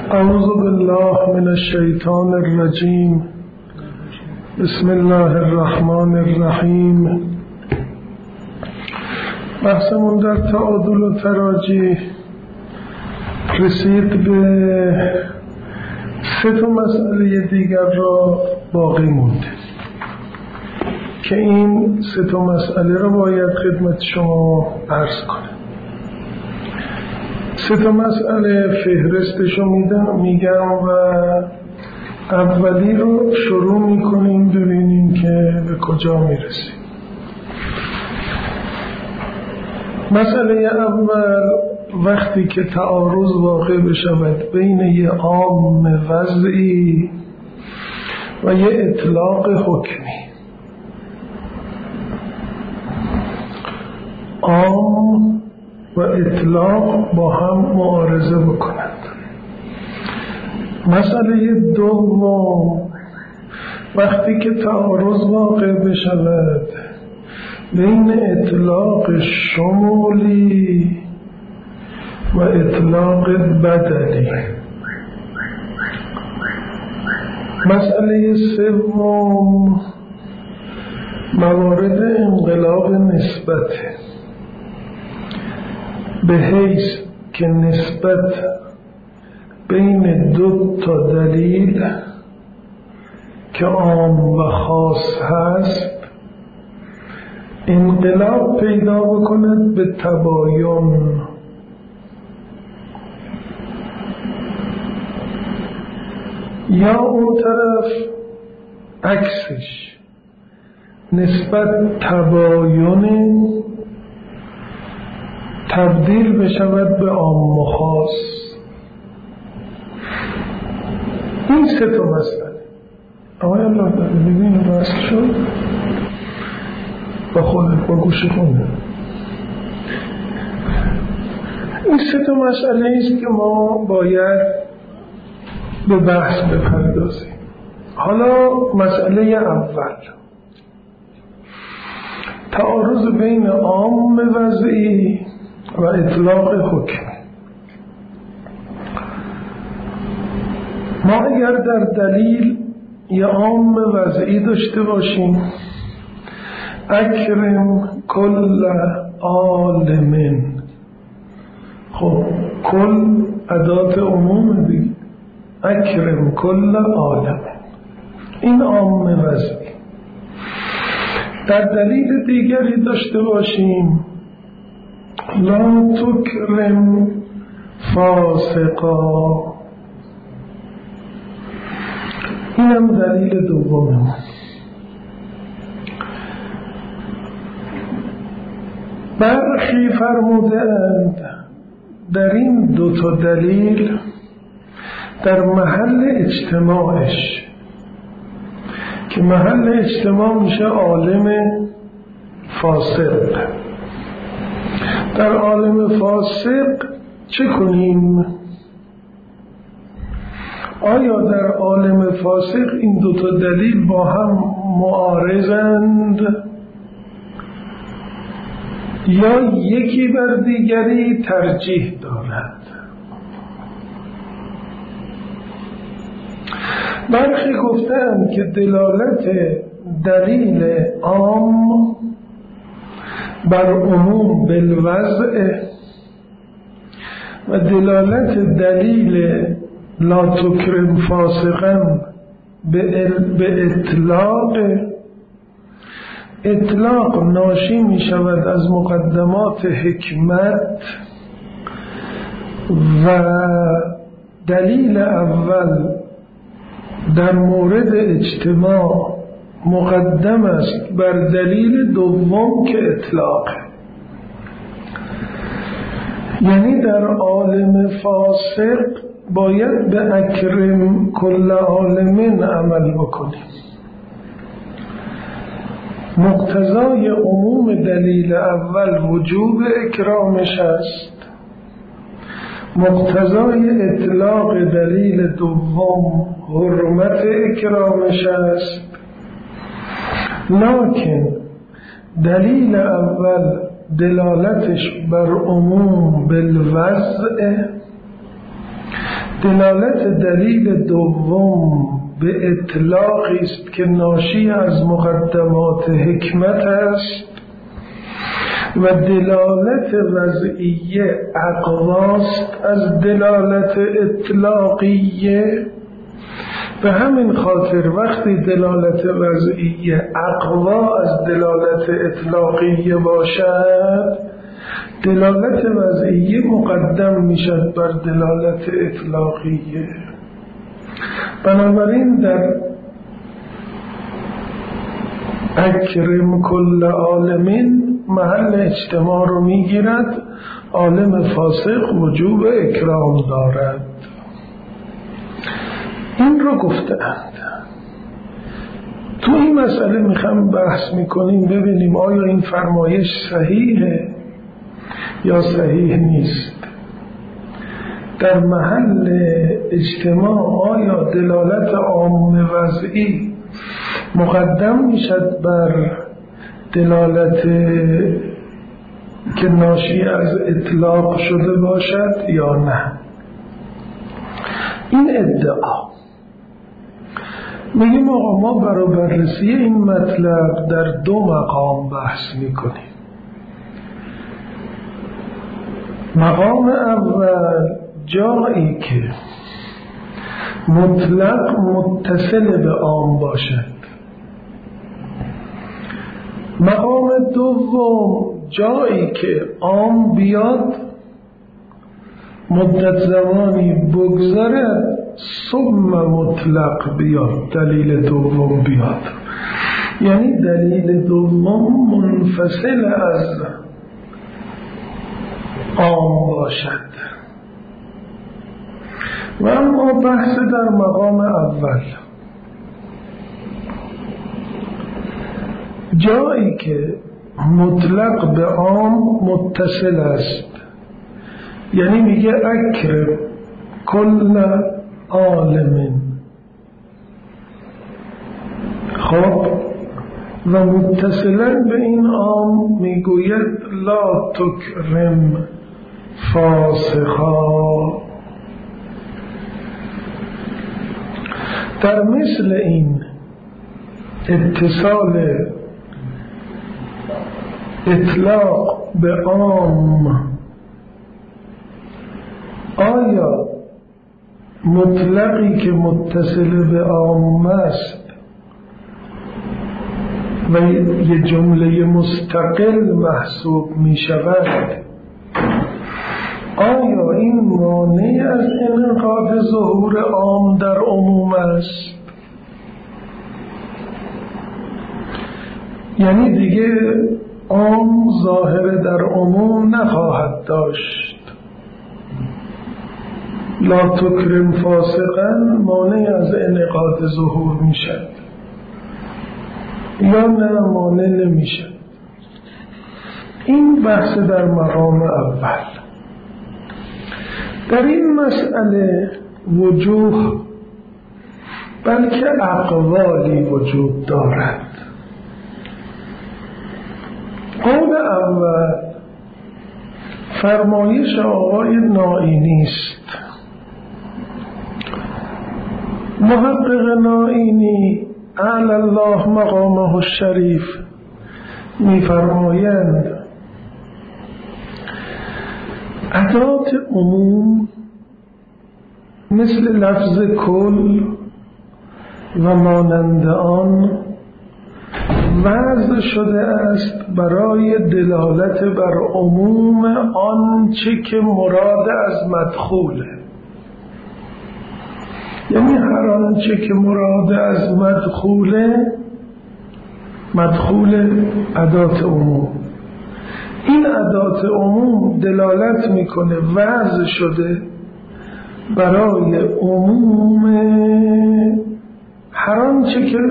اعوذ بالله من الشیطان الرجیم. بسم الله الرحمن الرحیم. بحثمون در تعادل و تراجیح رسید به 3 مسئله دیگر را باقی مونده که این 3 مسئله را باید خدمت شما عرض کنم. 3 مسئله فهرستشو میگم و اولی رو شروع میکنیم ببینیم که به کجا میرسیم. مسئله اول، وقتی که تعارض واقع بشود بین یه عام وضعی و یه اطلاق حکمی. عام و اطلاق با هم معارضه بکنند. مسئله دوم، وقتی که تعارض واقع بشود بین اطلاق شمولی و اطلاق بدلی. مسئله سوم، موارد انقلاب نسبته، به حیث که نسبت بین 2 دلیل که عام و خاص هست انقلاب پیدا بکند به تباین. یا اون طرف عکسش، نسبت تباین تبدیل بشود به عام و خاص. این 3 مسئله. آقای الله داره ببینید بحث شد با خودت با گوش خونده. این 3 مسئله است که ما باید به بحث بپردازیم. حالا مسئله اول، تعارض بین عام وضعی و اطلاق حکمی. ما اگر در دلیل یه عام وضعی داشته باشیم، اکرم کل عالم، خب کل ادات عموم دیگه، اکرم کل عالم، این عام وضعی. در دلیل دیگری داشته باشیم، لا تکرم فاسقا، اینم دلیل دومه. برخی فرمودند در این 2 دلیل در محل اجتماعش، که محل اجتماع میشه عالم فاسق، در عالم فاسق چه کنیم؟ آیا در عالم فاسق این 2 دلیل با هم معارضند یا یکی بر دیگری ترجیح دارد؟ برخی گفتند که دلالت دلیل عام بر عموم بالوضع و دلالت دلیل لا تکرم فاسقا به اطلاق ناشی می شود از مقدمات حکمت و دلیل اول در مورد اجتماع مقدم است بر دلیل دوم که اطلاق. یعنی در عالم فاسق باید به اکرم کل عالمین عمل بکنیم. مقتضای عموم دلیل اول وجوب اکرامش است، مقتضای اطلاق دلیل دوم حرمت اکرامش است. لکن دلیل اول دلالتش بر عموم بالوضع، دلالت دلیل دوم به اطلاقی است که ناشی از مقدمات حکمت است و دلالت وضعیه اقواست از دلالت اطلاقیه. به همین خاطر وقتی دلالت وضعیه اقوا از دلالت اطلاقیه باشد، دلالت وضعیه مقدم میشد بر دلالت اطلاقیه. بنابراین در اکرم کل عالمین محل اجتماع رو میگیرد. عالم فاسق وجوب اکرام دارد. این رو گفتند. تو این مسئله میخوام بحث میکنیم ببینیم آیا این فرمایش صحیحه یا صحیح نیست. در محل اجتماع آیا دلالت عام وضعی مقدم میشد بر دلالت که ناشی از اطلاق شده باشد یا نه؟ این ادعا میگیم آقا ما برای بررسی این مطلب در دو مقام بحث میکنیم. مقام اول جایی که مطلق متصل به عام باشد. مقام دوم جایی که عام بیاد مدت زمانی بگذرد ثم مطلق بیاد، دلیل دوم بیاد، یعنی دلیل دوم منفصل از عام باشد. و اما بحث در مقام اول جایی که مطلق به عام متصل است، یعنی میگه اکرم کل عالم، خب و متصلا به این عام میگوید لا تکرم فاسقا. در مثل این اتصال اطلاق به عام آیا مطلقی که متصل به عام است و یه جمله مستقل محسوب می شود، آیا این مانع از انعقاد ظهور عام در عموم است؟ یعنی دیگه عام ظاهر در عموم نخواهد داشت. لا تکرم فاسقا مانع از انعقاد ظهور می شد یا نه مانع نمی شد. این بحث در مقام اول. در این مسئله وجوه بلکه اقوالی وجود دارد. قول اول فرمایش آقای نائینی است. محقق نائینی اعلی الله مقامه الشریف می‌فرمایند ادات عموم مثل لفظ کل و مانند آن وضع شده است برای دلالت بر عموم آنچه که مراد از مدخوله. یعنی هر آنچه که مراد از مدخول ادات عموم، این ادات عموم دلالت میکنه وضع شده برای عموم هر آنچه که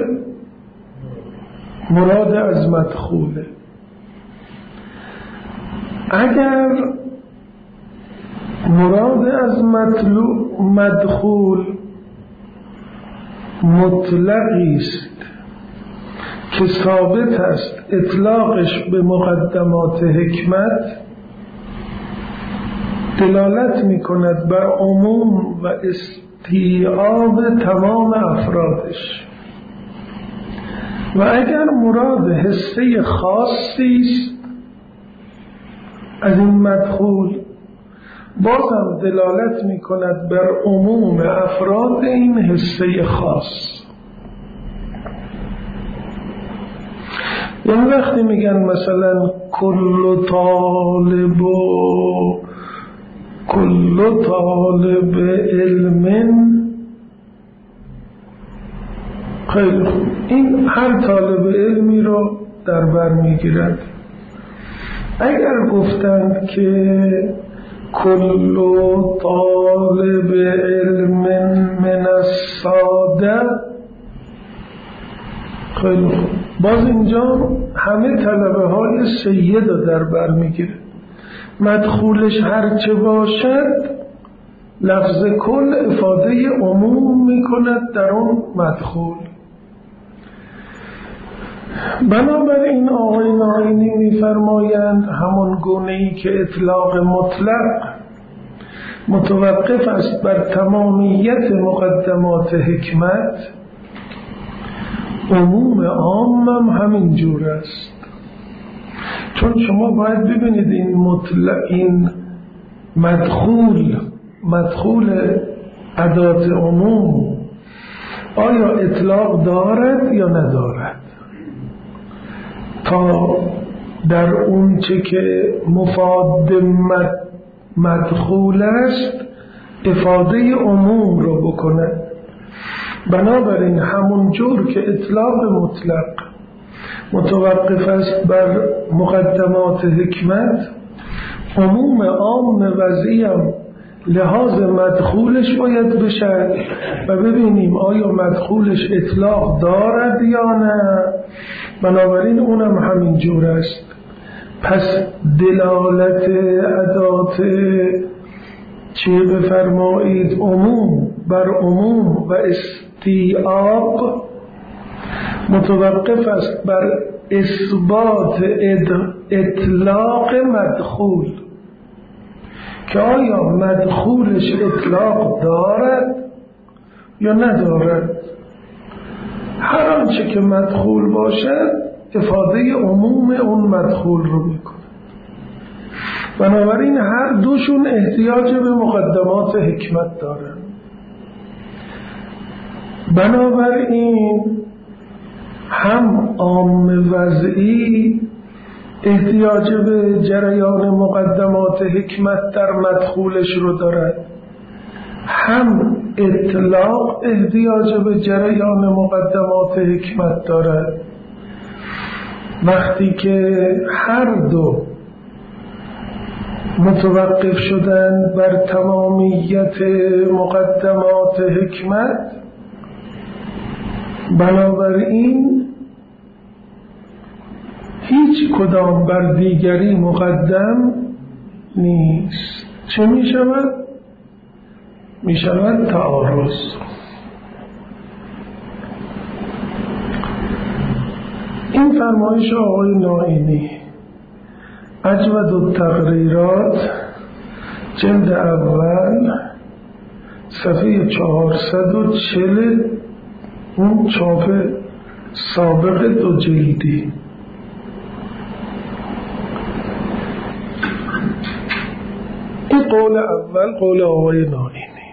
مراد از مدخوله. اگر مراد از مدخول مطلقی است که ثابت است اطلاقش به مقدمات حکمت، دلالت می کند بر عموم و استیعاب تمام افرادش. و اگر مراد حصه خاصی است از این مدخول، بازم دلالت می کند بر عموم افراد این حصه خاص. یعنی وقتی میگن مثلا کل طالب علم، خیلی خوب، این هر طالب علمی رو در بر میگیرد. اگر گفتند که کل طالب علم من الساده، خیلی خوب، باز اینجا همه طلبه های سید رو در بر میگیره. مدخولش هرچه باشد لفظ کل افاده عموم میکند در اون مدخول. بنابراین آقای ناینی میفرمایند همون گونه‌ای که اطلاق مطلق متوقف است بر تمامیت مقدمات حکمت، عموم عام هم همین جور است. چون شما باید ببینید این مدخول ادات عموم آیا اطلاق دارد یا ندارد، تا در اون چه که مفاد مدخول است افاده عموم رو بکند. بنابراین همون جور که اطلاق مطلق متوقف است بر مقدمات حکمت، عموم عام وضعیم لحاظ مدخولش باید بشه و ببینیم آیا مدخولش اطلاق دارد یا نه. بنابراین اونم همین جور است. پس دلالت ادات چه بفرمایید عموم بر عموم و استیعاب متوقف است بر اثبات اطلاق مدخول، که آیا مدخولش اطلاق دارد یا ندارد. هر آنچه که مدخول باشد افاده عموم اون مدخول رو میکنه. بنابراین هر دوشون احتیاج به مقدمات حکمت دارن. بنابراین هم عام وضعی احتیاج به جریان مقدمات حکمت در مدخولش رو دارد، هم اطلاق احتیاج به جریان مقدمات حکمت دارد. وقتی که هر دو متوقف شدن بر تمامیت مقدمات حکمت، بنابراین هیچ کدام بر دیگری مقدم نیست. چه می شود؟ می شود تعارض. این فرمایش آقای ناینی اجود التقریرات جلد اول صفحه 440، اون چاپ سابق 2 جلدی. این قول اول، قول آقای ناینی.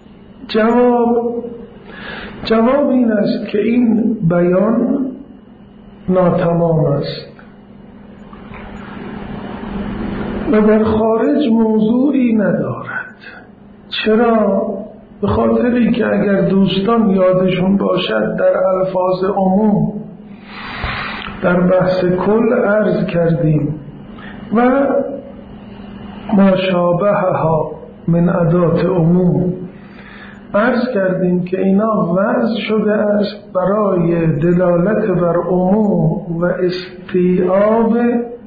جواب این است که این بیان ناتمام است و در خارج موضوعی ندارد. چرا؟ به خاطری که اگر دوستان یادشون باشد در الفاظ عموم در بحث کل عرض کردیم و ماشابهها من ادات عموم عرض کردیم که اینا وضع شده است برای دلالت بر عموم و استیعاب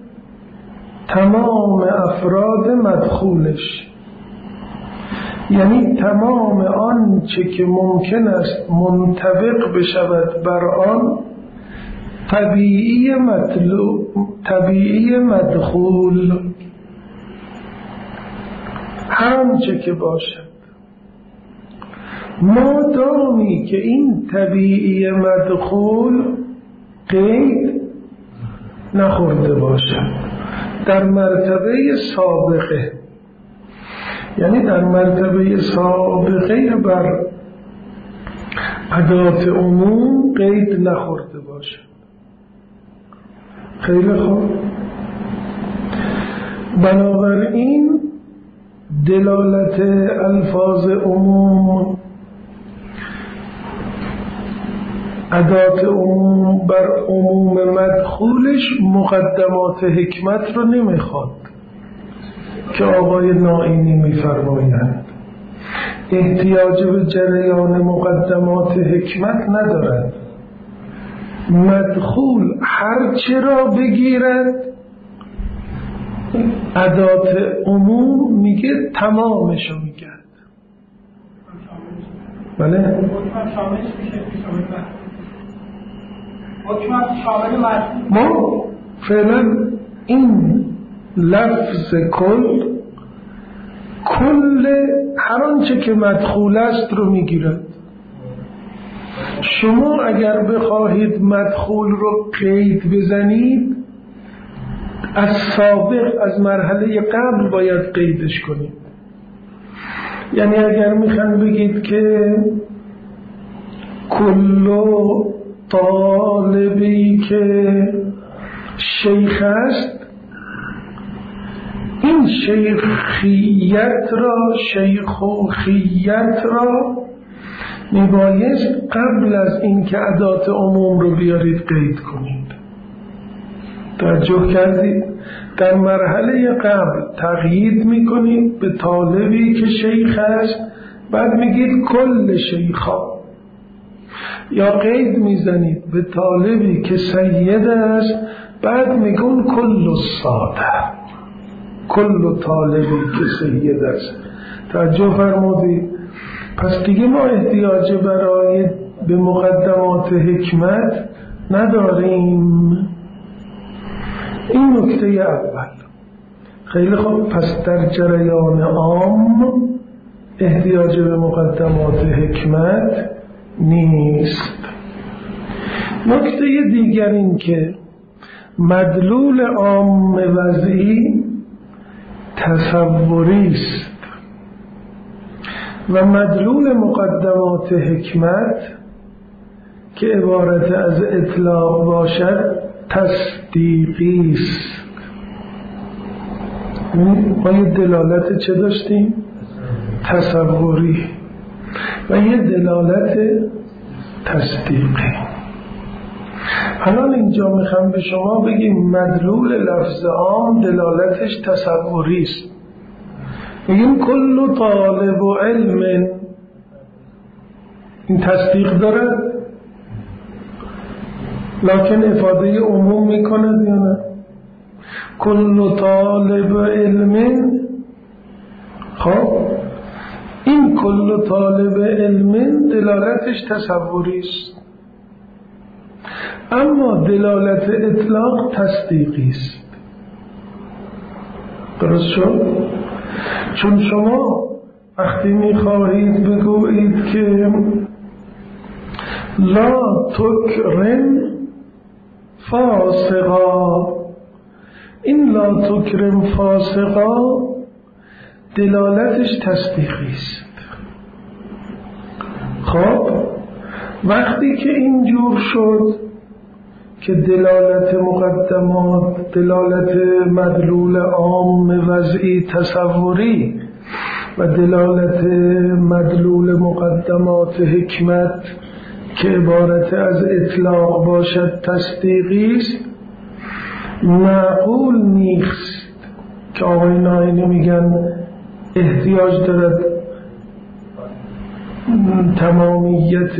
تمام افراد مدخولش، یعنی تمام آنچه که ممکن است منطبق بشود بر آن طبیعی مدخول. هر آنچه که باشد مادامی که این طبیعی مدخول قید نخورده باشد در مرتبه سابقه، یعنی در مرتبه سابقه بر ادات عموم قید نخورده باشد. خیلی خوب. بنابراین دلالت الفاظ عموم، ادات عموم بر عموم مدخولش مقدمات حکمت رو نمیخواد که آقای نائینی میفرمایند احتیاج به جریان مقدمات حکمت ندارد. مدخول هر چه را بگیرد ادات عموم میگه تمامشو میگرد. بله؟ ما فعلا این لفظ کل هر آنچه که مدخول است رو میگیرد. شما اگر بخواهید مدخول رو قید بزنید از سابق، از مرحله قبل باید قیدش کنید. یعنی اگر میخواین بگید که کل طالبی که شیخ است، این شیخیت را میبایست قبل از اینکه ادات عموم رو بیارید قید کنید. توجه کردید؟ در مرحله قبل تقیید میکنید به طالبی که شیخ است، بعد میگید کل شیخا، یا قید میزنید به طالبی که سید است، بعد میگون کل الساده، کل طالبی که سید است. توجه فرمودید؟ پس دیگه ما احتیاج برای به مقدمات حکمت نداریم. این نکته اول. خیلی خوب. پس در جریان عام احتیاج به مقدمات حکمت نیست. نکته دیگر این که مدلول عام وضعی تصوری است و مدلول مقدمات حکمت که عبارت از اطلاق باشد تصدیقی است. ما یه دلالت چه داشتیم؟ تصوری و یه دلالت تصدیقی. الان اینجا میخوام به شما بگیم مدلول لفظ عام دلالتش تصوری است. میگیم کل طالب و علم، این تصدیق دارد لکن افاده عموم میکند یا نه؟ کل طالب علم، خب این کل طالب علم دلالتش تصوری است، اما دلالت اطلاق تصدیقی است. درست شد؟ چون شما وقتی میخواهید بگویید که لا تکرم فاسقا، این لا تکرم فاسقا دلالتش تصدیقی است. خب وقتی که اینجور شد که دلالت مقدمات، دلالت مدلول عام وضعی تصوری و دلالت مدلول مقدمات حکمت که عبارت از اطلاق باشد تصدیقی است، معقول نیست که آقای نائینی میگن احتیاج دارد تمامیت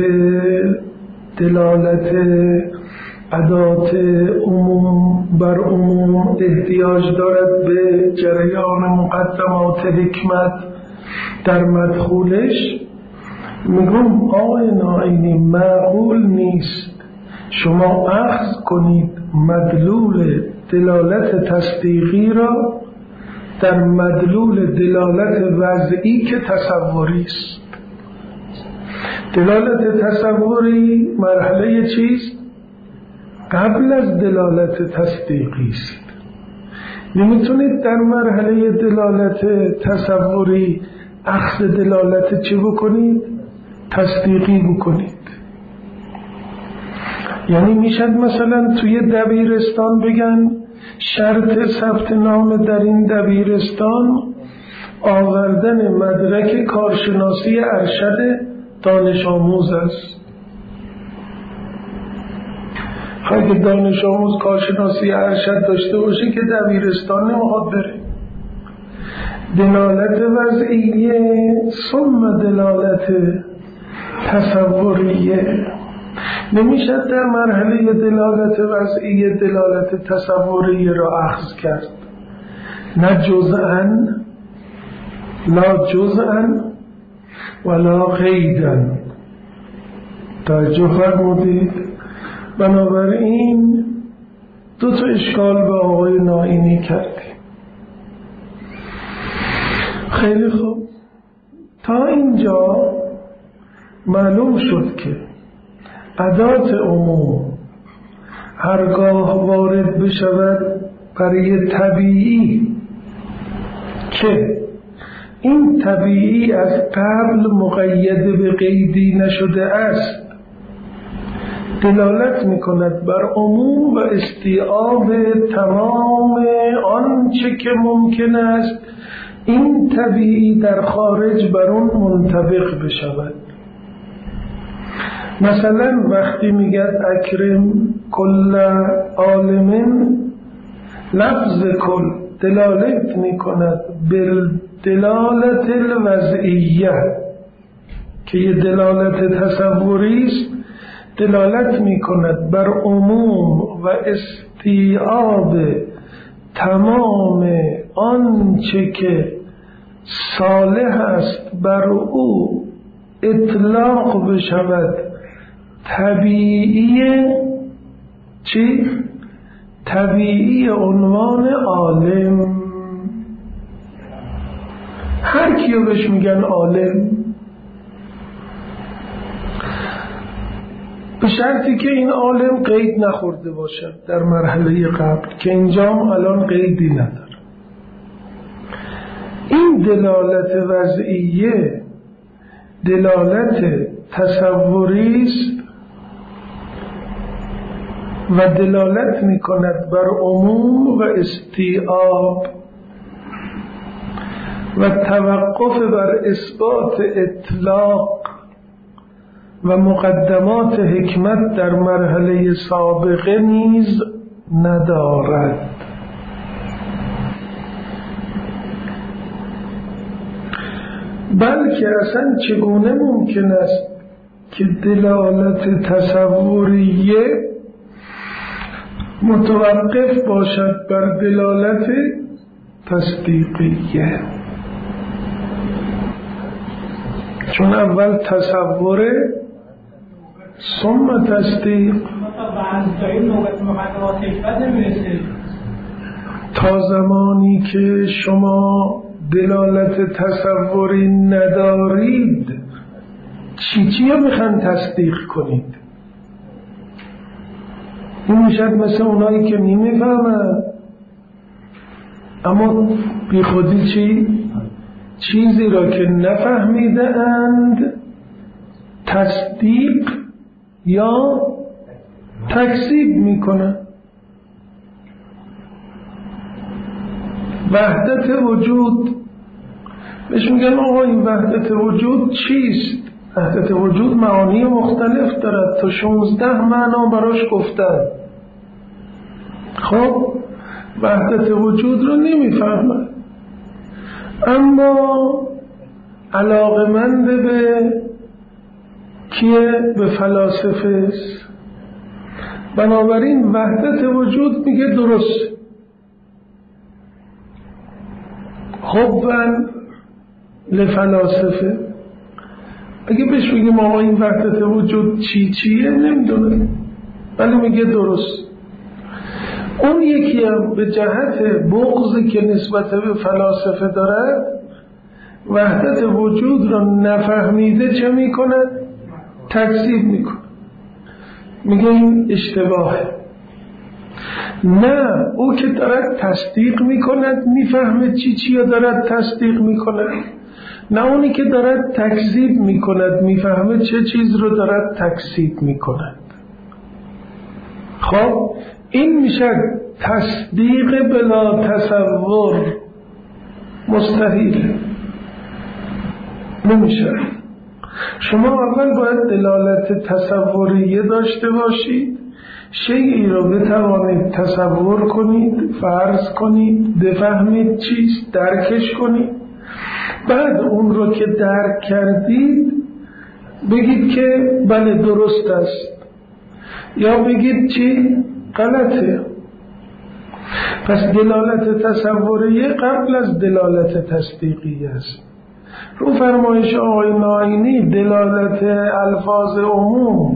دلالت ادات عموم بر عموم احتیاج دارد به جریان مقدمات حکمت در مدخولش. میگم آقای نائینی معقول نیست شما اخذ کنید مدلول دلالت تصدیقی را در مدلول دلالت وضعی که تصوری است. دلالت تصوری مرحله چیست؟ قبل از دلالت تصدیقی است. نمیتونید در مرحله دلالت تصوری اخذ دلالت چی بکنید؟ تصدیقی بکنید. یعنی میشد مثلا توی دبیرستان بگن شرط ثبت نام در این دبیرستان آوردن مدرک کارشناسی ارشد دانش آموز است. اگه دانش آموز کارشناسی ارشد داشته باشه که دبیرستان نمیخواد بره. دلالت وضعیه ثم دلالت تصوریه. نمیشه در مرحله دلالت وضعیه دلالت تصوریه را اخذ کرد، نه جزءاً، لا جزءاً ولا قیداً. توجه فرمودید؟ بنابراین دو تا اشکال به آقای نائینی کردیم. خیلی خوب، تا اینجا معلوم شد که ادات عموم هرگاه وارد بشود برای طبیعی که این طبیعی از قبل مقید به قیدی نشده است، دلالت میکند بر عموم و استیعاب تمام آنچه که ممکن است این طبیعی در خارج بر اون منطبق بشود. مثلا وقتی میگه اکرم کل عالم، لفظ کل دلالت میکند بالدلالت الوضعیه که یه دلالت تصوری است، دلالت میکند بر عموم و استیعاب تمام آنچه که صالح است بر او اطلاق بشود طبیعی چی؟ طبیعی عنوان عالم. هر کیو بهش میگن عالم، به شرطی که این عالم قید نخورده باشد در مرحله قبل که اینجام الان قیدی نداره. این دلالت وضعیه دلالت تصوری است و دلالت میکند بر عموم و استیعاب و توقف بر اثبات اطلاق و مقدمات حکمت در مرحله سابقه نیز ندارد. بلکه اصلا چگونه ممکن است که دلالت تصوریه متوقف باشد بر دلالت تصدیقیه؟ چون اول تصوره ثم تصدیق. تا زمانی که شما دلالت تصوری ندارید چی رو میخوان تصدیق کنید؟ این میشد مثل اونایی که نمیفهمن اما بی خودی چیزی را که نفهمیده اند تصدیق یا تکذیب میکنن. وحدت وجود بهش میگن آقا این وحدت وجود چیست؟ وحدت وجود معانی مختلف دارد، تا 16 معنا براش گفتن. خب وحدت وجود رو نمیفهمن اما علاقمند به کیه؟ به فلاسفه است. بنابراین وحدت وجود میگه درست. حباً لفلاسفه. اگه بهش بگیم آقا این وحدت وجود چیه نمیدونه ولی میگه درست. اون یکی هم به جهت بغضی که نسبت به فلاسفه دارد وحدت وجود را نفهمیده چه میکنه؟ تکذیب میکنه، میگه این اشتباهه. نه، او که دارد تصدیق میکند میفهمه چی یا دارد تصدیق میکند، نه اونی که دارد تکذیب میکند میفهمه چه چیز رو دارد تکذیب میکند. خب این میشه تصدیق بلا تصور، مستحیل، نمیشه. شما اول باید دلالت تصوریه داشته باشید، شیئی رو بتوانید تصور کنید، فرض کنید، بفهمید چیست، درکش کنید. بعد اون رو که درک کردید بگید که بله درست است، یا بگید چی؟ غلطه. پس دلالت تصوریه قبل از دلالت تصدیقی است. رو فرمایش آقای ناینی دلالت الفاظ عموم،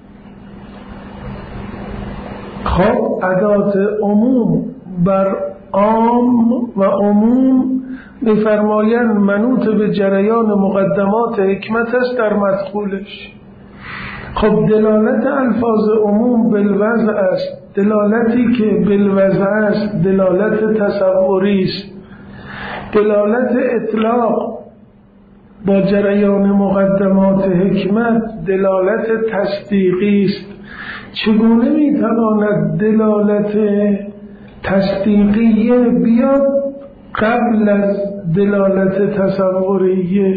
خب ادات عموم بر عام و عموم می‌فرمایند منوط به جریان مقدمات حکمت است در مدخولش. خب دلالت الفاظ عموم بالوضع است، دلالتی که بالوضع است دلالت تصوری است. دلالت اطلاق با جریان مقدمات حکمت دلالت تصدیقی است. چگونه میتواند دلالت تصدیقیه بیاد قبل از دلالت تصوریه؟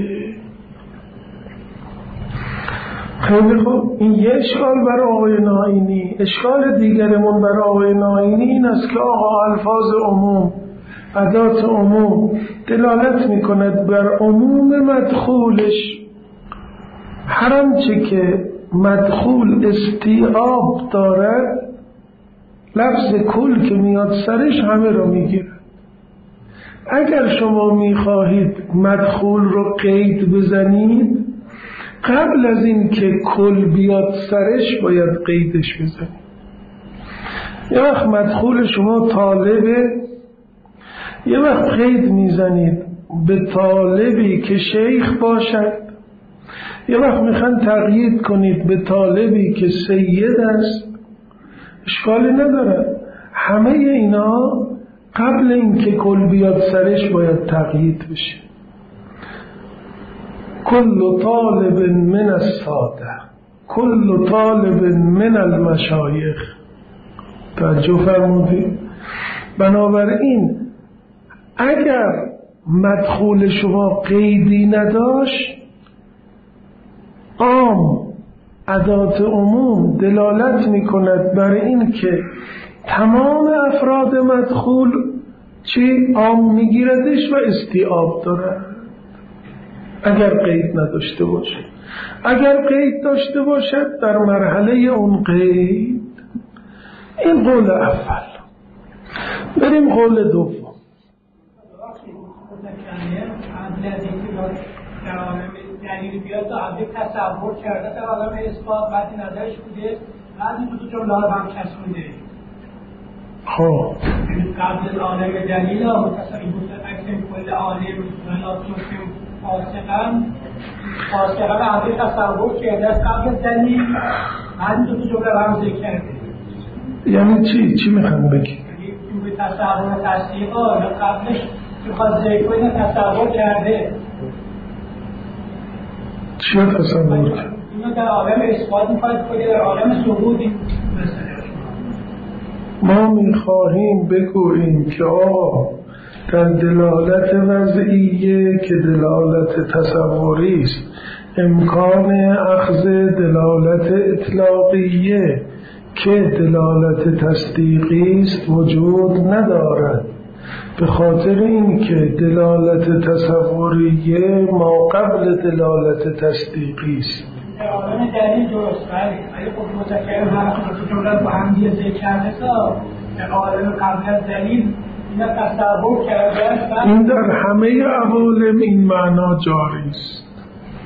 خیلی خوب، این یه اشکال برای آقای ناینی. اشکال دیگرمون برای آقای ناینی این است که آقا الفاظ عموم، ادات عموم دلالت میکند بر عموم مدخولش، هر آنچه که مدخول استیعاب دارد لفظ کل که میاد سرش همه رو میگیره. اگر شما میخواهید مدخول رو قید بزنید قبل از این که کل بیاد سرش باید قیدش بزنید. یه وقت مدخول شما طالبه، یه وقت قید میزنید به طالبی که شیخ باشد، یه وقت میخوان تقیید کنید به طالبی که سید است. اشکالی نداره. همه اینا قبل اینکه کل بیاد سرش باید تقیید بشه. کل طالب من الساده، کل طالب من المشایخ. توجه فرمودید؟ بنابراین اگر مدخول شما قیدی نداشت، عام ادات عموم دلالت میکند بر این که تمام افراد مدخول چی؟ عام میگیردش و استیعاب دارد. اگر قید نداشته باشد، اگر قید داشته باشد در مرحله اون قید. این قول اول. بریم قول دوم. در عالم دلیل بیاد تا عبد تصور کرده در عالم اثبات، بعد نظرش بوده، بعد تو جمله رو هم چسبونده. خب قبل عالم دلیل ها متصوی بود اکثر کل عالم مناسب فاسقا به عبد تصور کرده از قبل دلیل، بعد تو جمله رو هم ذکر کرده. یعنی چی میخوام بگی؟ به تصور و تصدیق ها یا قبلش که خواهد ذکر کنه تصور کرده. چی تصور کرد؟ اینو در عالم اثبات میخواهد کنه، در عالم ثبوت ما میخواهیم بگوییم که آقا در دلالت وضعیه که دلالت تصوری است امکان اخذ دلالت اطلاقیه که دلالت تصدیقی است وجود ندارد، به خاطر اینکه دلالت تصوریه ما قبل دلالت تصدیقی است. عالم دلیل درست، ولی اگه خود متکلم هر خود جمله با هم دیگه ذکر کرده تا عالم قبل از دلیل اینا تصور کرده، این در همه عوالم این معنا جاری است.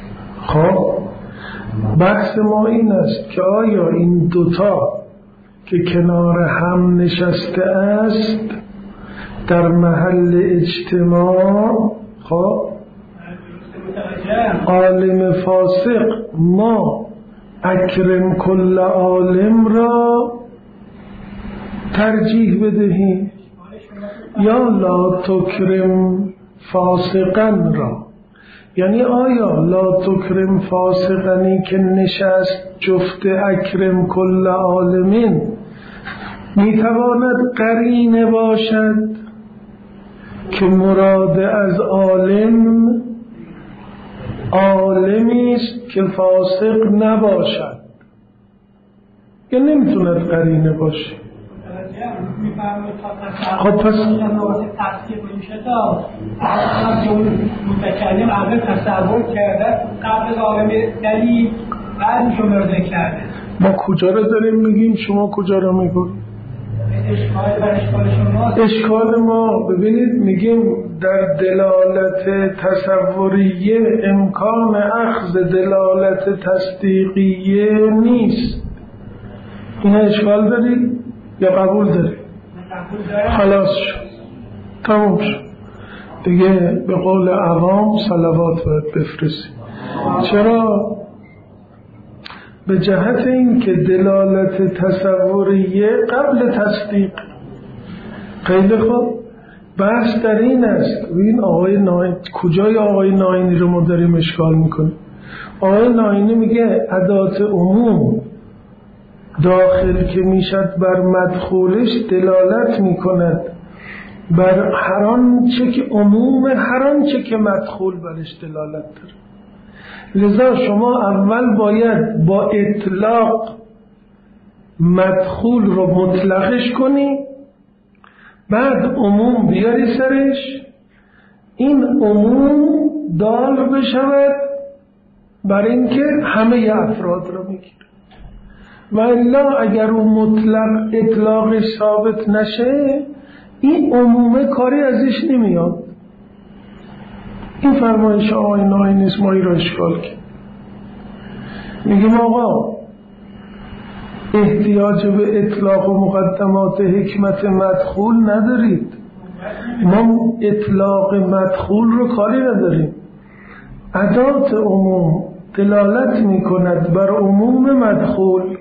خب بحث ما این است که آیا این دوتا که کنار هم نشسته است در محل اجتماع، خب عالم فاسق ما اکرم کل عالم را ترجیح بدهیم یا لا تکرم فاسقا را؟ یعنی آیا لا تکرم فاسقنی که نشست جفت اکرم کل عالمین میتواند قرینه باشد که مراد از عالم عالمی است که فاسق نباشد، یا نمیتوند قرینه باشه؟ خب پس تصدیق میشه تا متکلم اول تصور کرده قبل عالم دلیل بعد شمرده کرده. ما کجا رو داریم میگیم، شما کجا رو میگوید؟ اشکال ما ببینید میگیم در دلالت تصوریه امکان اخذ دلالت تصدیقیه نیست. این اشکال دارید یا قبول دارید؟ خلاص شد، تموم شد دیگه. به قول عوام صلوات باید بفرستیم. چرا؟ به جهت این که دلالت تصوریه قبل تصدیق. خیلی خوب، بحث در این است. این آقای ناینی، کجای آقای ناینی رو ما داریم اشکال میکنیم؟ آقای ناینی میگه ادات عموم داخل که میشد بر مدخولش دلالت میکند بر هر آنچه که عموم هر آنچه که مدخول برش دلالت داره. لذا شما اول باید با اطلاق مدخول رو مطلقش کنی، بعد عموم بیاری سرش، این عموم دال بشود بر اینکه همه افراد رو میگیره. و الا اگر اون مطلق اطلاقش ثابت نشه این عمومه کاری ازش نمیاد. این فرمایش آقای ناینی نیست، ما این را اشکال کنیم. میگیم آقا احتیاج به اطلاق و مقدمات حکمت مدخول ندارید، ما اطلاق مدخول رو کاری نداریم. ادات عموم دلالت میکند بر عموم مدخول،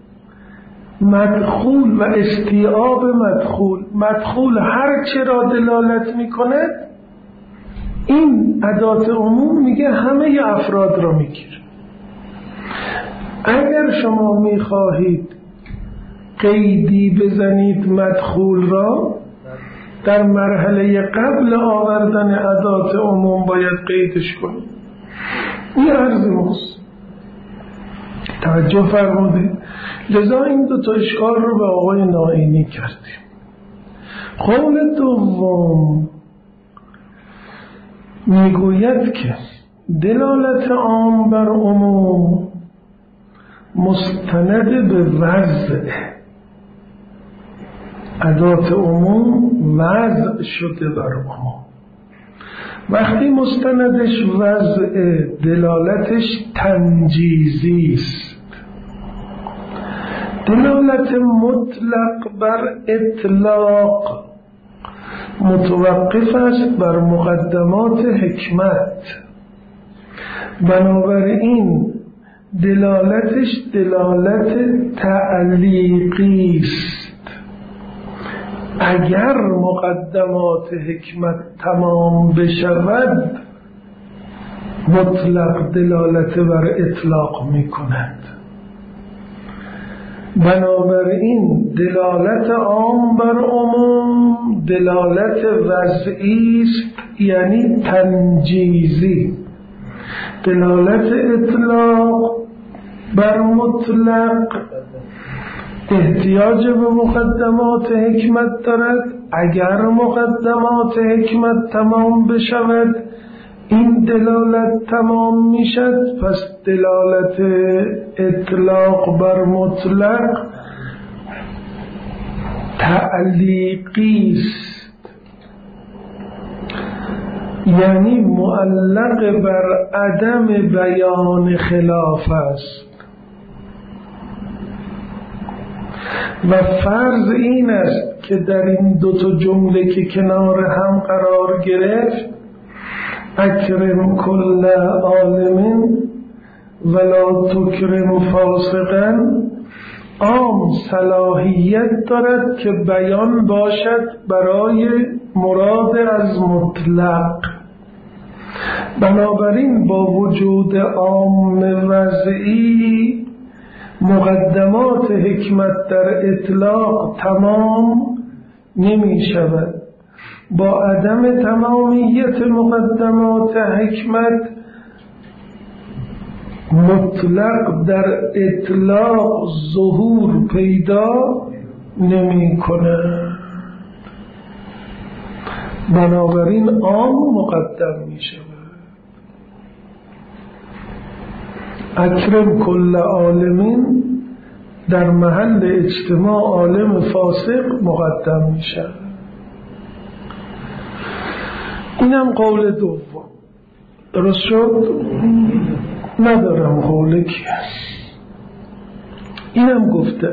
مدخول و استیعاب مدخول، مدخول هر چه را دلالت میکند این ادات عموم میگه همه افراد را میگیره. اگر شما میخواهید قیدی بزنید مدخول را، در مرحله قبل آوردن ادات عموم باید قیدش کنید. این عرض ماست، توجه فرمودید. لذا این دو تا اشکال رو به آقای ناینی کردیم. قول دوم میگوید که دلالت عام بر عموم مستند به وضع، ادات عموم وضع شده بر عموم. وقتی مستندش وضع دلالتش تنجیزی است. دلالت مطلق بر اطلاق متوقف است بر مقدمات حکمت، بنابراین دلالتش دلالت تعلیقی است. اگر مقدمات حکمت تمام بشود مطلق دلالت بر اطلاق می کند. بنابراین دلالت عام بر عموم دلالت وضعی است، یعنی تنجیزی. دلالت اطلاق بر مطلق احتیاج به مقدمات حکمت دارد. اگر مقدمات حکمت تمام بشود این دلالت تمام میشد، پس دلالت اطلاق بر مطلق تعلیقی است، یعنی معلق بر عدم بیان خلاف است. و فرض این است که در این دو تا جمله که کنار هم قرار گرفت، اکرم کل عالم ولا تکرم فاسقا، عام صلاحیت دارد که بیان باشد برای مراد از مطلق. بنابراین با وجود عام وضعی مقدمات حکمت در اطلاق تمام نمی شود. با عدم تمامیت مقدمات حکمت مطلق در اطلاق ظهور پیدا نمی کند. بنابراین عام مقدم می شود. اکرم کل عالمین در محل اجتماع عالم فاسق مقدم می شود. اینم قول دوم. درست شد؟ ندارم قول کی هست. اینم گفته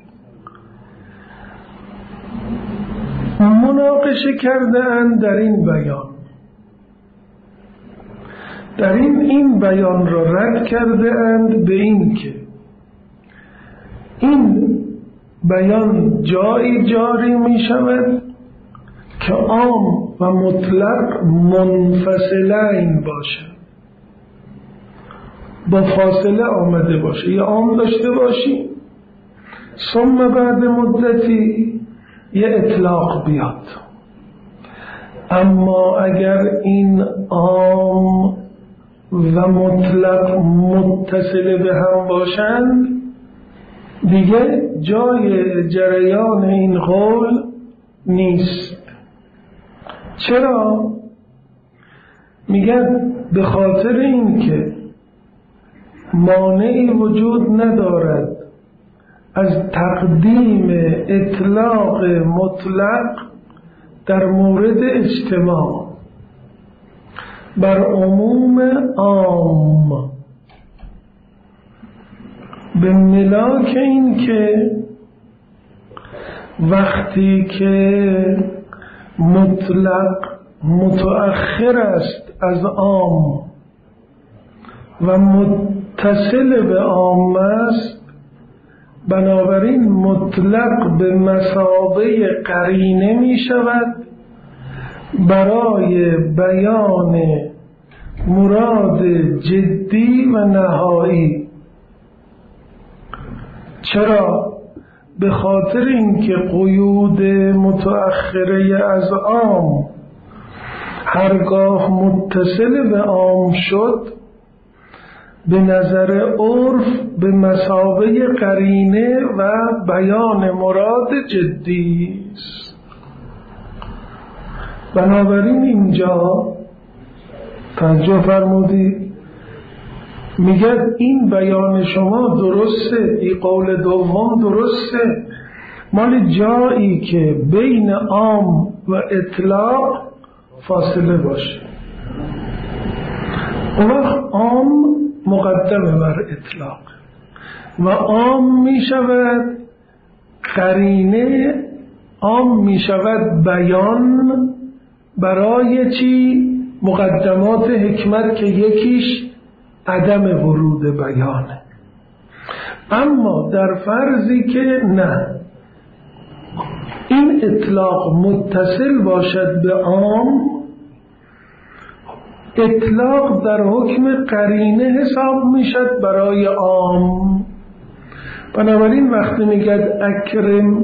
مناقشه کرده اند در این بیان، در این بیان را رد کرده اند به این که این بیان جایی جاری می شود که عام و مطلق منفصلین باشد، با فاصله آمده باشه. یه عام داشته باشی ثم بعد مدتی یه اطلاق بیاد. اما اگر این عام و مطلق متصل به هم باشند دیگه جای جریان این قول نیست. چرا؟ میگن به خاطر این که مانعی وجود ندارد از تقدیم اطلاق مطلق در مورد اجتماع بر عموم عام، به ملاک این که وقتی که مطلق متأخر است از عام و متصل به عام است، بنابراین مطلق به مثابه قرینه می شود برای بیان مراد جدی و نهایی. چرا؟ به خاطر اینکه قیود متأخره از عام هرگاه متصل به عام شد به نظر عرف به مثابه قرینه و بیان مراد جدی است. بنابراین اینجا توجه فرمودید، میگه این بیان شما درسته، این قول دوم درسته، مال جایی که بین عام و اطلاق فاصله باشه. اون وقت عام مقدم بر اطلاق و عام می شود قرینه، عام می شود بیان برای چی؟ مقدمات حکمت که یکیش عدم ورود بیانه. اما در فرضی که نه این اطلاق متصل باشد به عام، اطلاق در حکم قرینه حساب میشد برای عام. بنابراین وقتی میگد اکرم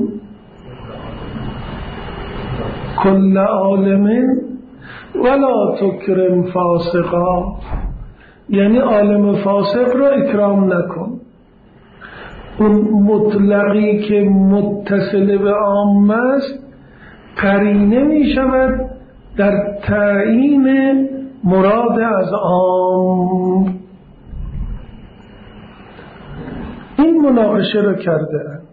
کل عالم ولا تکرم فاسقا، یعنی عالم فاسق را اکرام نکن. اون مطلقی که متصل به عام است قرینه می شود در تعیین مراد از عام. این مناقشه را کرده اند.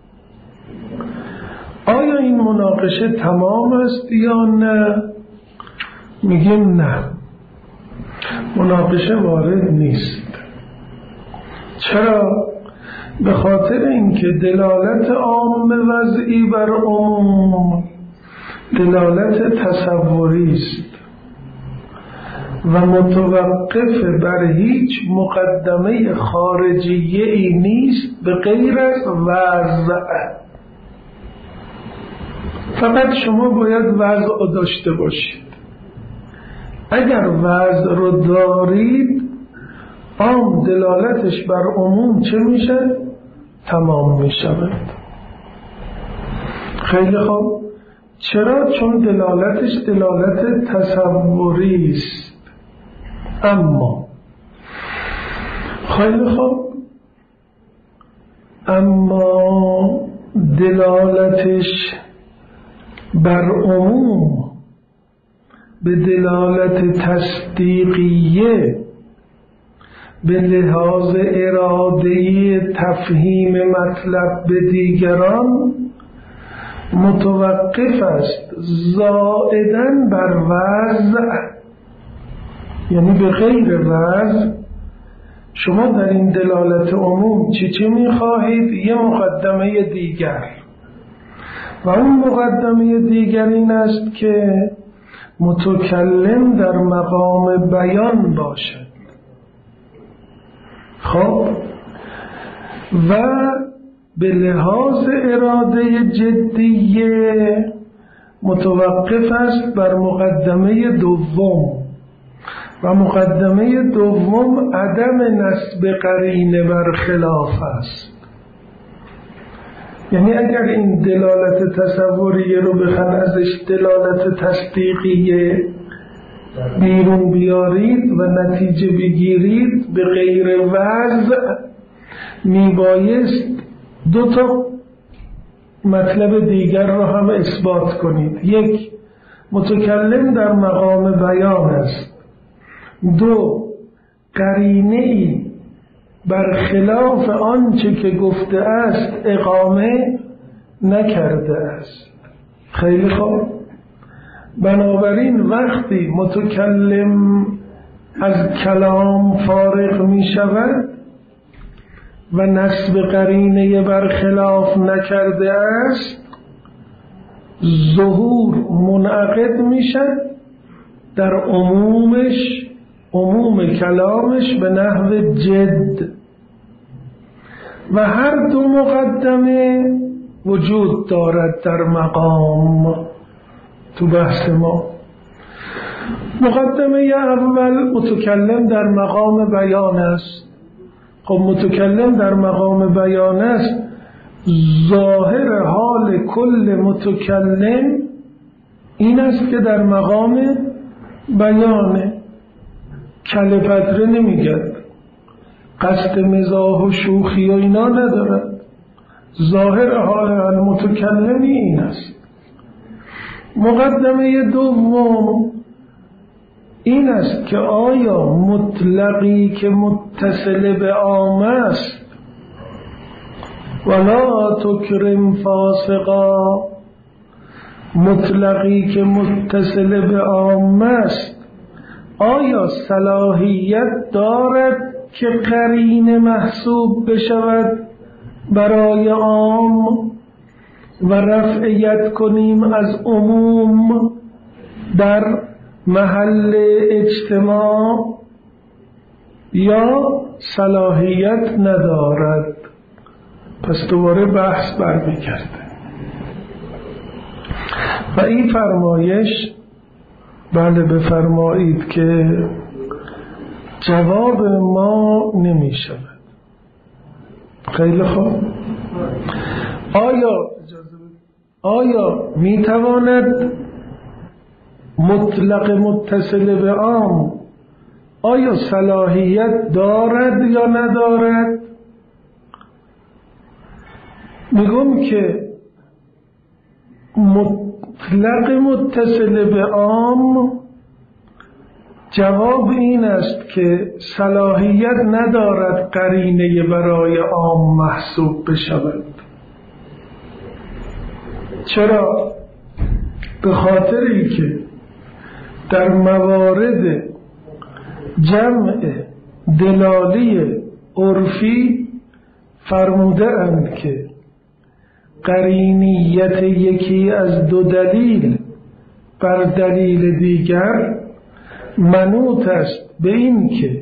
آیا این مناقشه تمام است یا نه؟ میگیم نه، مناقشه وارد نیست. چرا؟ به خاطر اینکه دلالت عام وضعی بر عموم دلالت تصوری است و متوقف بر هیچ مقدمه خارجیه ای نیست به غیر از وضع. فقط شما باید وضع رو داشته باشید. اگر وضع رو دارید عام دلالتش بر عموم چه میشه؟ تمام میشود. خیلی خوب. چرا؟ چون دلالتش دلالت تصوری است. اما خیلی خوب، اما دلالتش بر عموم به دلالت تصدیقیه به لحاظ ارادهی تفهیم مطلب به دیگران متوقف است زائداً بر وضع، یعنی به غیر وضع شما در این دلالت عموم چی میخواهید؟ یه مقدمه دیگر، و اون مقدمه دیگر این است که متکلم در مقام بیان باشد. خب و به لحاظ اراده جدیه متوقف است بر مقدمه دوم، و مقدمه دوم عدم نسب قرینه بر خلاف است. یعنی اگر این دلالت تصوریه رو بخوان ازش دلالت تصدیقیه بیرون بیارید و نتیجه بگیرید به غیر وضع، میبایست دو تا مطلب دیگر رو هم اثبات کنید. یک، متکلم در مقام بیان است. دو، قرینه‌ای برخلاف آنچه که گفته است اقامه نکرده است. خیلی خوب. بنابراین وقتی متکلم از کلام فارغ می شود و نسب قرینه برخلاف نکرده است، ظهور منعقد می شد در عموم کلامش به نحو جد، و هر دو مقدمه وجود دارد در مقام. تو بحث ما مقدمه اول متکلم در مقام بیان است. خب متکلم در مقام بیان است، ظاهر حال کل متکلم این است که در مقام بیانه، کله پدره نمیگرد، قصد مزاح و شوخی و اینا ندارد، ظاهر حال المتکلمی این است. مقدمه دوم این است که آیا مطلقی که متصل به عام است ولا تکرم فاسقا، مطلقی که متصل به عام است آیا صلاحیت دارد که قرینه محسوب بشود برای عام و رفعیت کنیم از عموم در محل اجتماع، یا صلاحیت ندارد؟ پس دوباره بحث برمیگرده و این فرمایش بله بفرمایید که جواب ما نمی شود. خیلی خوب. آیا می تواند مطلق متصل به عام آیا صلاحیت دارد یا ندارد؟ میگم که مطلق متصل به عام جواب این است که صلاحیت ندارد قرینه برای عام محسوب بشود. چرا؟ به خاطری که در موارد جمع دلالی عرفی فرموده اند که قرینیت یکی از دو دلیل بر دلیل دیگر منوط است به این که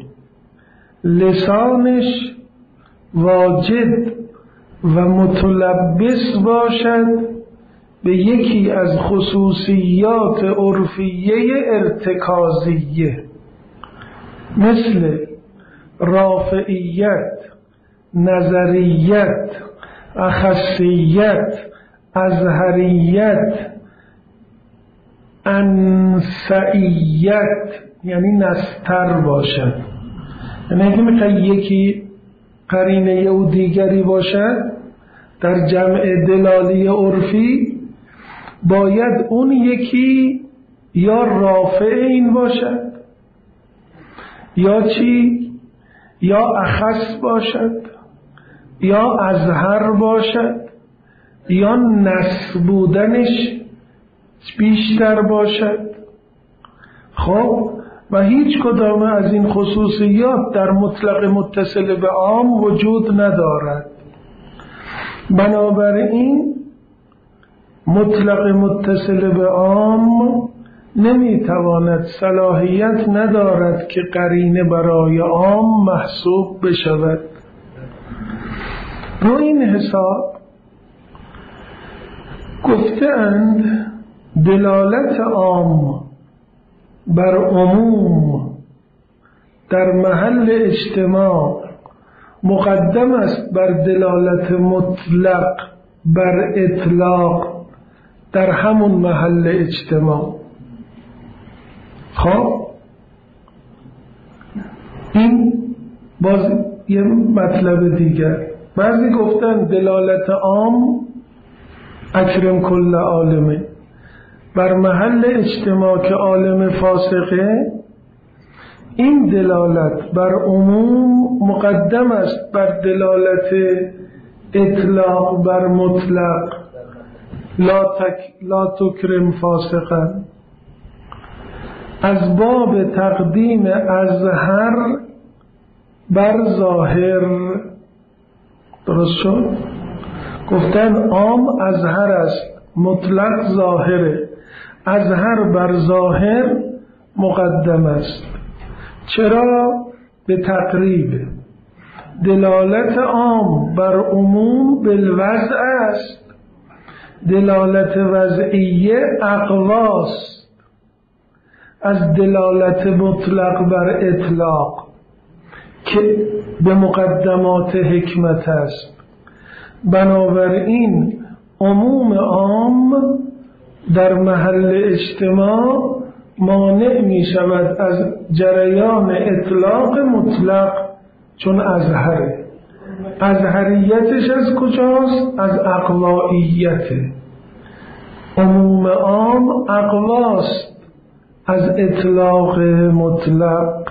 لسانش واجد و متلبس باشد به یکی از خصوصیات عرفیه ارتکازیه، مثل رافعیت، نظریت، اخصیت، ازهریت، انسعیت، یعنی نستر باشد. یعنی اگه میخوای یکی قرینه او دیگری باشد در جمع دلالی عرفی، باید اون یکی یا رافع این باشد یا چی؟ یا اخص باشد یا ازهر باشد یا نصب بودنش بیشتر باشد. خب و هیچ کدام از این خصوصیات در مطلق متصل به عام وجود ندارد. بنابراین مطلق متصل به عام نمیتواند صلاحیت ندارد که قرینه برای عام محسوب بشود. رو این حساب گفتند دلالت عام بر عموم در محل اجتماع مقدم است بر دلالت مطلق بر اطلاق در همون محل اجتماع. خب این باز یه مطلب دیگر. بعضی گفتن دلالت عام اکرم کل عالمه بر محل اجتماع که عالم فاسقه، این دلالت بر عموم مقدم است بر دلالت اطلاق بر مطلق، لا تکرم فاسقا، از باب تقدیم ازهر بر ظاهر. درست شد؟ گفتن عام ازهر است، مطلق ظاهره، ازهر بر ظاهر مقدم است. چرا؟ به تقریب دلالت عام بر عموم بالوضع است، دلالت وضعیه اقواست از دلالت مطلق بر اطلاق که به مقدمات حکمت است. بنابراین عموم عام در محل اجتماع مانع می شود از جریان اطلاق مطلق، چون ازهره. ازهریتش از کجاست؟ از اقوائیت. عموم عام اقواست از اطلاق مطلق،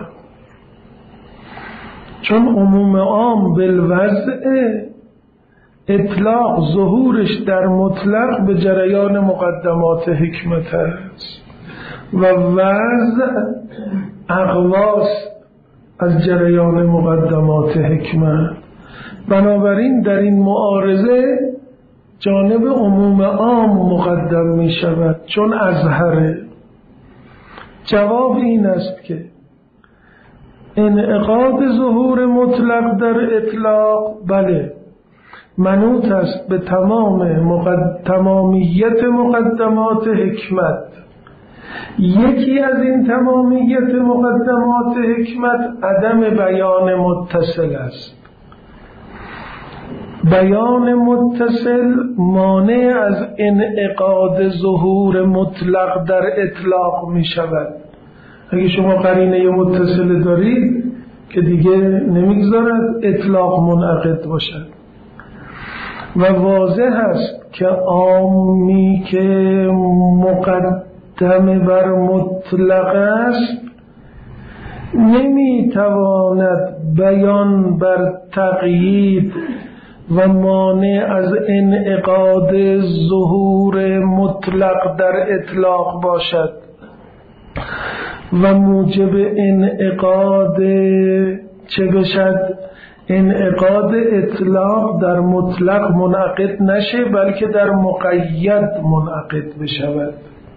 چون عموم عام بالوضع، اطلاق ظهورش در مطلق به جریان مقدمات حکمت است و وضع اقواست از جریان مقدمات حکمت. بنابراین در این معارضه جانب عموم عام مقدم می شود، چون ازهره. جواب این است که انعقاد ظهور مطلق در اطلاق بله منوط است به تمامیت مقدمات حکمت. یکی از این تمامیت مقدمات حکمت عدم بیان متصل است. بیان متصل مانع از انعقاد ظهور مطلق در اطلاق می شود. اگه شما قرینه متصل دارید که دیگه نمیگذارد اطلاق منعقد باشد. و واضح است که عامی که مقدم بر مطلق است نمیتواند بیان بر تقیید و مانع از انعقاد ظهور مطلق در اطلاق باشد و موجب انعقاد چه بشد؟ انعقاد اطلاق در مطلق منعقد نشه بلکه در مقید منعقد بشود.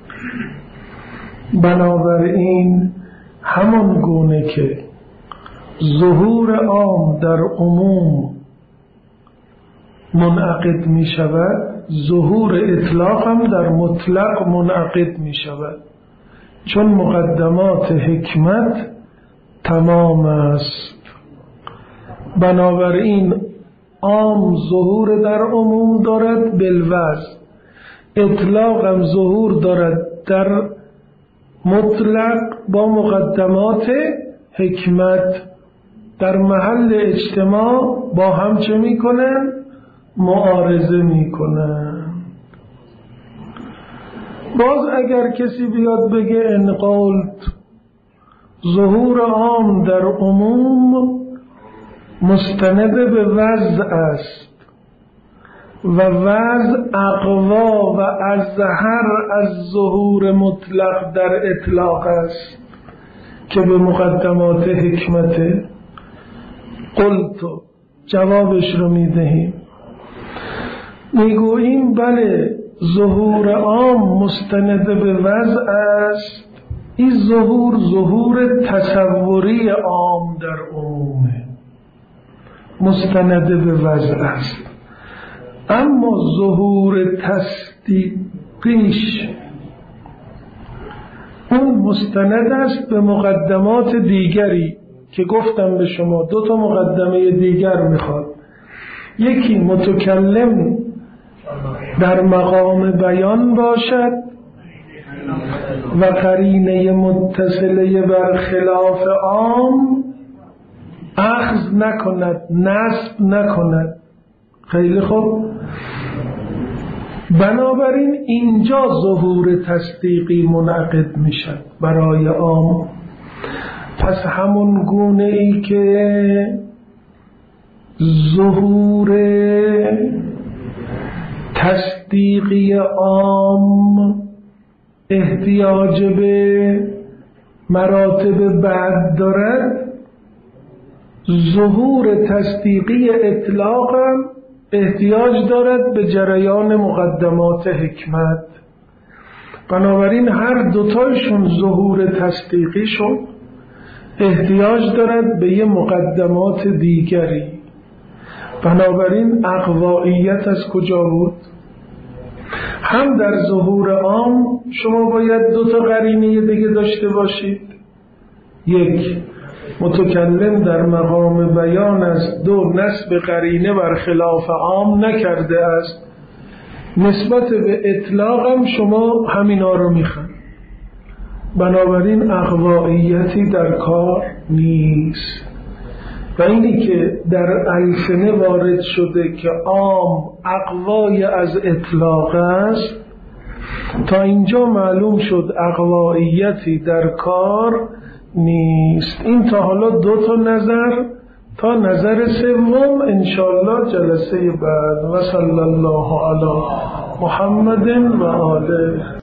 بنابراین همان گونه که ظهور عام در عموم منعقد می شود، ظهور اطلاق هم در مطلق منعقد می شود، چون مقدمات حکمت تمام است. بنابراین عام ظهور در عموم دارد بالوضع، اطلاق هم ظهور دارد در مطلق با مقدمات حکمت. در محل اجتماع با هم چه می کنن؟ معارضه می کنن. باز اگر کسی بیاد بگه ان قلت ظهور عام در عموم مستند به وضع است و وضع اقوا و ازهر از ظهور مطلق در اطلاق است که به مقدمات حکمته، قلت جوابش رو میدهیم، میگوییم بله ظهور عام مستند به وضع است. این ظهور تصوری عام در عمومه، مستند به وضع است. اما ظهور تصدیقیش اون مستند است به مقدمات دیگری که گفتم به شما. 2 مقدمه دیگر میخواد. یکی متکلم در مقام بیان باشد و قرینه متصله بر خلاف عام اخذ نکند، نصب نکند. خیلی خوب. بنابراین اینجا ظهور تصدیقی منعقد میشد برای عام. پس همون گونه ای که ظهور تصدیقی عام احتیاج به مراتب بعد دارد، ظهور تصدیقی اطلاق احتیاج دارد به جریان مقدمات حکمت. بنابراین هر دوتایشون ظهور تصدیقیشون احتیاج دارد به یه مقدمات دیگری. بنابراین اقوائیت از کجا بود؟ هم در ظهور عام شما باید 2 قرینه دیگه داشته باشید. 1 متکلم در مقام بیان است. 2 نسب قرینه بر خلاف عام نکرده است. نسبت به اطلاق هم شما همینا رو میخوان. بنابراین اقوائیتی در کار نیست. و اینی که در السنه وارد شده که عام اقوای از اطلاق است، تا اینجا معلوم شد اقوائیتی در کار نیست. این تا حالا 2 نظر، تا نظر سوم انشاءالله جلسه بعد. و صلی الله علی محمد و آله.